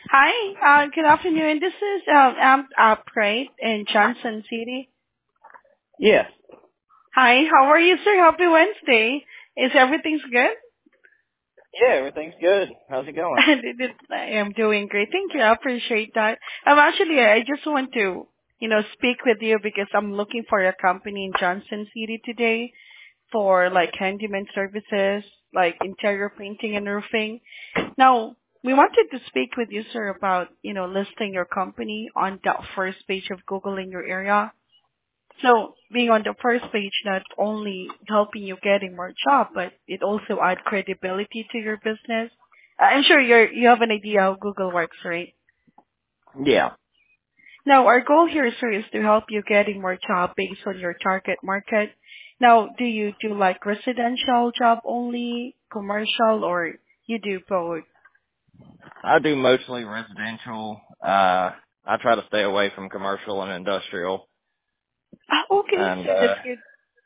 Hi, good afternoon. This is Amped Up, right, in Johnson City. Yes. Hi, how are you, sir? Happy Wednesday. Is everything's good? Yeah, everything's good. How's it going? I am doing great. Thank you. I appreciate that. Actually, I just want to, speak with you because I'm looking for a company in Johnson City today for like handyman services, like interior painting and roofing. Now, we wanted to speak with you, sir, about, listing your company on the first page of Google in your area. So being on the first page not only helping you getting more job, but it also add credibility to your business. I'm sure you have an idea how Google works, right? Yeah. Now our goal here, sir, is to help you getting more job based on your target market. Now, do you do like residential job only, commercial, or you do both? I do mostly residential. I try to stay away from commercial and industrial. Ah, okay, And that's good.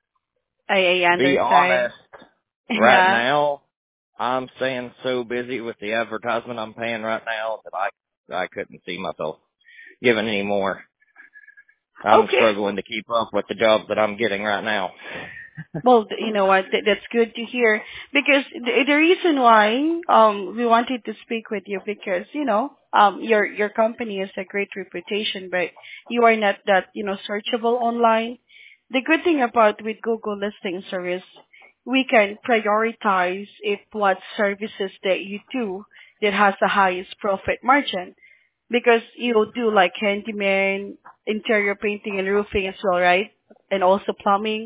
I to be understand. honest, right Yeah. now I'm staying so busy with the advertisement I'm paying right now that I couldn't see myself giving any more. I'm Okay. struggling to keep up with the jobs that I'm getting right now. Well, you know what? That's good to hear because the reason why we wanted to speak with you because your company has a great reputation, but you are not that searchable online. The good thing about with Google listings is we can prioritize if what services that you do that has the highest profit margin because you do like handyman, interior painting and roofing as well, right? And also plumbing.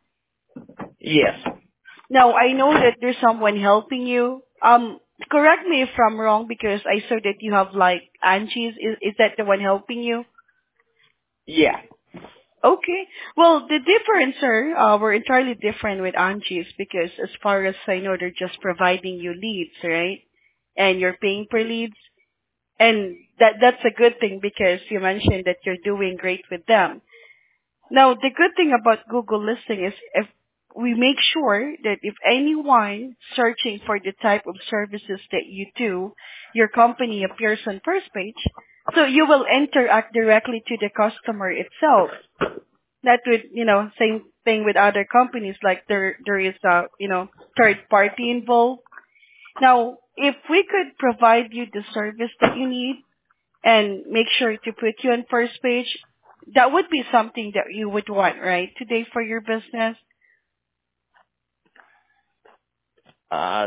Yes. Now, I know that there's someone helping you. Correct me if I'm wrong because I saw that you have like Angie's. Is that the one helping you? Yeah. Okay. Well, the difference, sir, we're entirely different with Angie's because as far as I know, they're just providing you leads, right? And you're paying per leads. And that's a good thing because you mentioned that you're doing great with them. Now, the good thing about Google listing is if we make sure that if anyone searching for the type of services that you do, your company appears on first page, so you will interact directly to the customer itself. That would, same thing with other companies, like there is a, third party involved. Now, if we could provide you the service that you need, and make sure to put you on first page, that would be something that you would want, right, today for your business? Uh,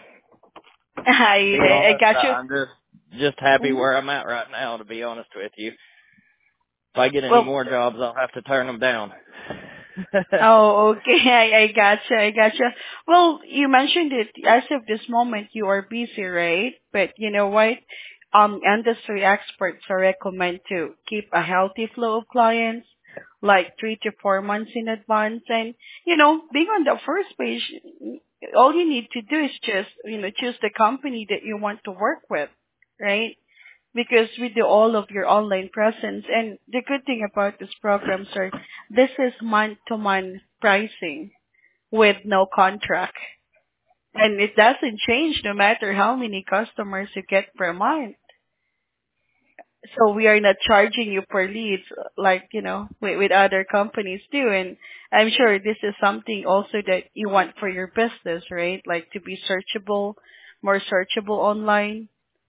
to be I honest, got you. I'm just happy Mhm. where I'm at right now, to be honest with you. If I get any Well, more jobs, I'll have to turn them down. oh, okay. I gotcha. I gotcha. Well, you mentioned it as of this moment you are busy, right? But you know what? Industry experts are recommend to keep a healthy flow of clients, like 3 to 4 months in advance. And being on the first page, all you need to do is just choose the company that you want to work with, right? Because we do all of your online presence. And the good thing about this program, sir, this is month-to-month pricing with no contract. And it doesn't change no matter how many customers you get per month. So we are not charging you per leads like, with other companies do. And I'm sure this is something also that you want for your business, right? Like to be searchable, more searchable online.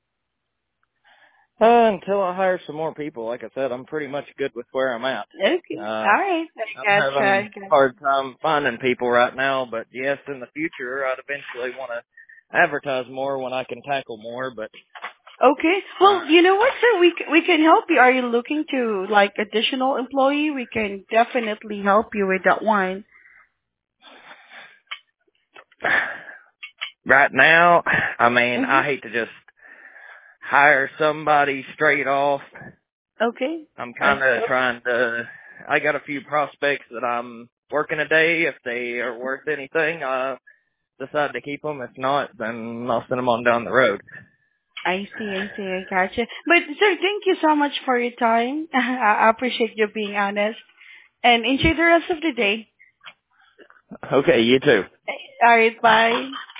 Until I hire some more people, like I said, I'm pretty much good with where I'm at. Okay. All right. I'm I gotcha. I having a gotcha. hard time finding people right now, but yes, in the future, I'd eventually want to advertise more when I can tackle more, but, Okay. uh, Well, you know what, sir? We can help you. Are you looking to like additional employee? We can definitely help you with that one. right now, I mean, Mhm. I hate to just hire somebody straight off. Okay. I'm kind of trying to, I got a few prospects that I'm working a day. If they are worth anything, decide to keep them. If not, then I'll send them on down the road. I see. I see. I gotcha. But sir, thank you so much for your time. I appreciate you being honest. And enjoy the rest of the day. Okay, you too. All right. Bye.